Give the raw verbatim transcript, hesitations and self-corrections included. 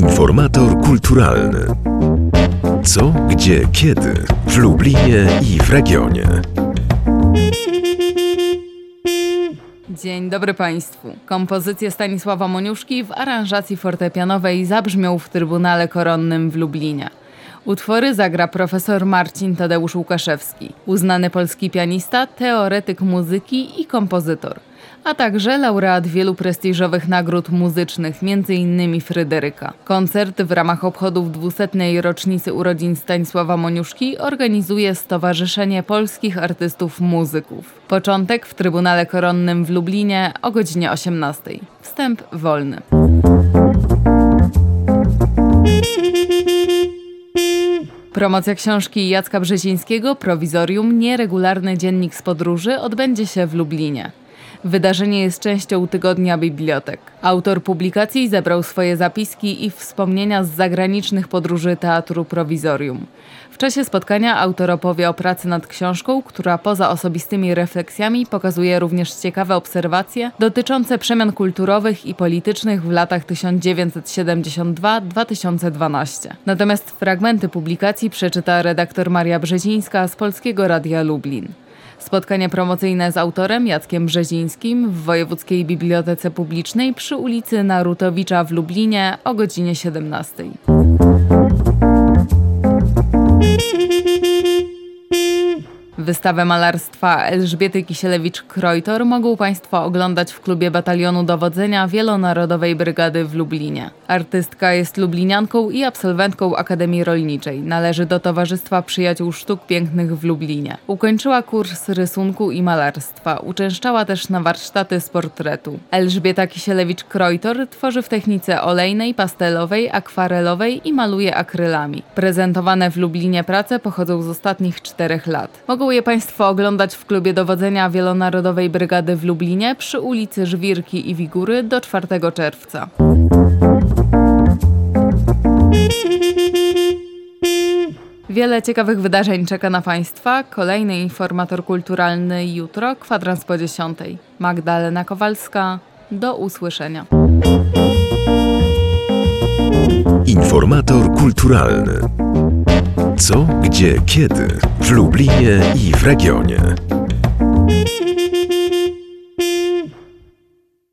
Informator kulturalny. Co, gdzie, kiedy w Lublinie i w regionie. Dzień dobry Państwu. Kompozycje Stanisława Moniuszki w aranżacji fortepianowej zabrzmią w Trybunale Koronnym w Lublinie. Utwory zagra profesor Marcin Tadeusz Łukaszewski, uznany polski pianista, teoretyk muzyki i kompozytor, a także laureat wielu prestiżowych nagród muzycznych, między innymi Fryderyka. Koncert w ramach obchodów dwusetnej rocznicy urodzin Stanisława Moniuszki organizuje Stowarzyszenie Polskich Artystów Muzyków. Początek w Trybunale Koronnym w Lublinie o godzinie osiemnastej. Wstęp wolny. Promocja książki Jacka Brzezińskiego Prowizorium – Nieregularny dziennik z podróży odbędzie się w Lublinie. Wydarzenie jest częścią Tygodnia Bibliotek. Autor publikacji zebrał swoje zapiski i wspomnienia z zagranicznych podróży Teatru Prowizorium. W czasie spotkania autor opowie o pracy nad książką, która poza osobistymi refleksjami pokazuje również ciekawe obserwacje dotyczące przemian kulturowych i politycznych w latach tysiąc dziewięćset siedemdziesiąt dwa do dwa tysiące dwunastego. Natomiast fragmenty publikacji przeczyta redaktor Maria Brzezińska z Polskiego Radia Lublin. Spotkanie promocyjne z autorem Jackiem Brzezińskim w Wojewódzkiej Bibliotece Publicznej przy ulicy Narutowicza w Lublinie o godzinie siedemnastej. Wystawę malarstwa Elżbiety Kisielewicz-Krojtor mogą Państwo oglądać w klubie Batalionu Dowodzenia Wielonarodowej Brygady w Lublinie. Artystka jest lublinianką i absolwentką Akademii Rolniczej. Należy do Towarzystwa Przyjaciół Sztuk Pięknych w Lublinie. Ukończyła kurs rysunku i malarstwa. Uczęszczała też na warsztaty z portretu. Elżbieta Kisielewicz-Krojtor tworzy w technice olejnej, pastelowej, akwarelowej i maluje akrylami. Prezentowane w Lublinie prace pochodzą z ostatnich czterech lat. Mogą je Państwo oglądać w klubie dowodzenia Wielonarodowej Brygady w Lublinie przy ulicy Żwirki i Wigury do czwartego czerwca. Wiele ciekawych wydarzeń czeka na Państwa. Kolejny informator kulturalny jutro, kwadrans po dziesiątej. Magdalena Kowalska. Do usłyszenia. Informator kulturalny. Co, gdzie, kiedy w Lublinie i w regionie.